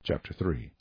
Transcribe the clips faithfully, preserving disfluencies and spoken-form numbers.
Chapter three.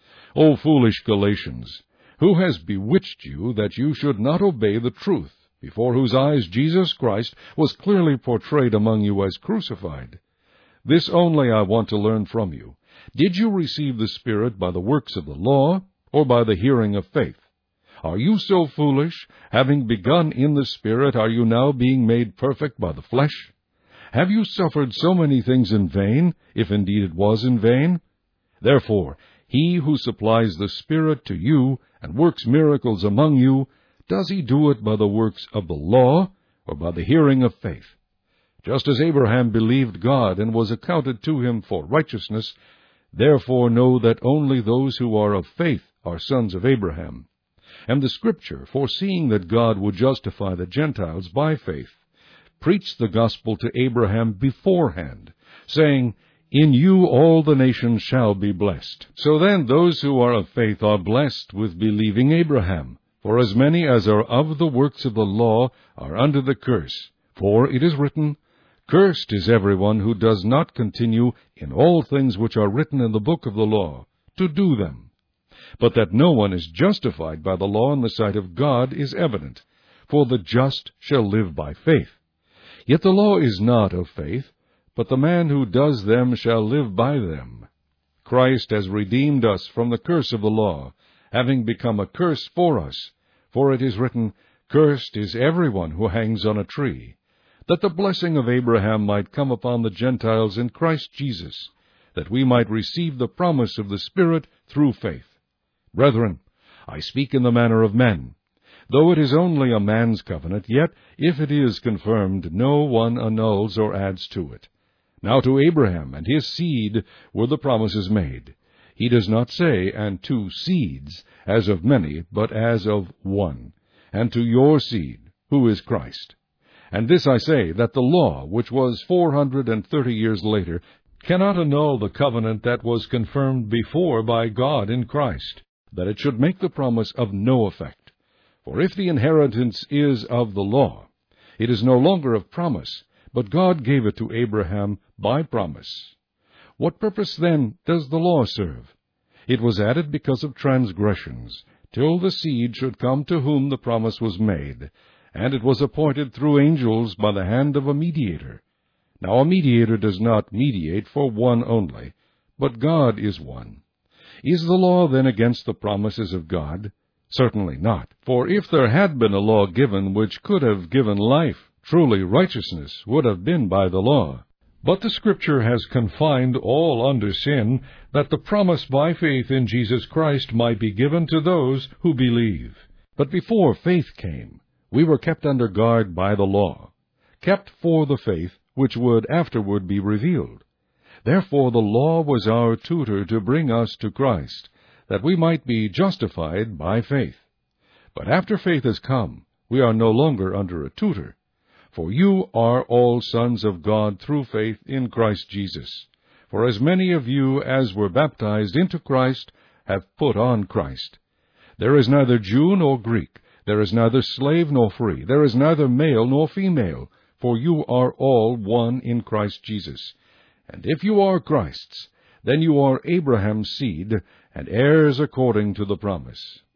O foolish Galatians, who has bewitched you that you should not obey the truth, before whose eyes Jesus Christ was clearly portrayed among you as crucified? This only I want to learn from you. Did you receive the Spirit by the works of the law, or by the hearing of faith? Are you so foolish? Having begun in the Spirit, are you now being made perfect by the flesh? Have you suffered so many things in vain, if indeed it was in vain? Therefore, he who supplies the Spirit to you and works miracles among you, does he do it by the works of the law, or by the hearing of faith? Just as Abraham believed God and was accounted to him for righteousness, therefore know that only those who are of faith are sons of Abraham. And the Scripture, foreseeing that God would justify the Gentiles by faith, preached the gospel to Abraham beforehand, saying, In you all the nations shall be blessed. So then those who are of faith are blessed with believing Abraham. For as many as are of the works of the law are under the curse. For it is written, Cursed is everyone who does not continue in all things which are written in the book of the law, to do them. But that no one is justified by the law in the sight of God is evident, for the just shall live by faith. Yet the law is not of faith, but the man who does them shall live by them. Christ has redeemed us from the curse of the law, having become a curse for us. For it is written, Cursed is everyone who hangs on a tree, that the blessing of Abraham might come upon the Gentiles in Christ Jesus, that we might receive the promise of the Spirit through faith. Brethren, I speak in the manner of men. Though it is only a man's covenant, yet if it is confirmed, no one annuls or adds to it. Now to Abraham and his seed were the promises made. He does not say, and two seeds, as of many, but as of one, and to your seed, who is Christ. And this I say, that the law, which was four hundred and thirty years later, cannot annul the covenant that was confirmed before by God in Christ, that it should make the promise of no effect. For if the inheritance is of the law, it is no longer of promise, but God gave it to Abraham by promise. What purpose, then, does the law serve? It was added because of transgressions, till the seed should come to whom the promise was made, and it was appointed through angels by the hand of a mediator. Now a mediator does not mediate for one only, but God is one. Is the law then against the promises of God? Certainly not. For if there had been a law given which could have given life, truly righteousness would have been by the law. But the Scripture has confined all under sin, that the promise by faith in Jesus Christ might be given to those who believe. But before faith came, we were kept under guard by the law, kept for the faith which would afterward be revealed. Therefore the law was our tutor to bring us to Christ, that we might be justified by faith. But after faith has come, we are no longer under a tutor. For you are all sons of God through faith in Christ Jesus. For as many of you as were baptized into Christ have put on Christ. There is neither Jew nor Greek, there is neither slave nor free, there is neither male nor female, for you are all one in Christ Jesus. And if you are Christ's, then you are Abraham's seed, and heirs according to the promise.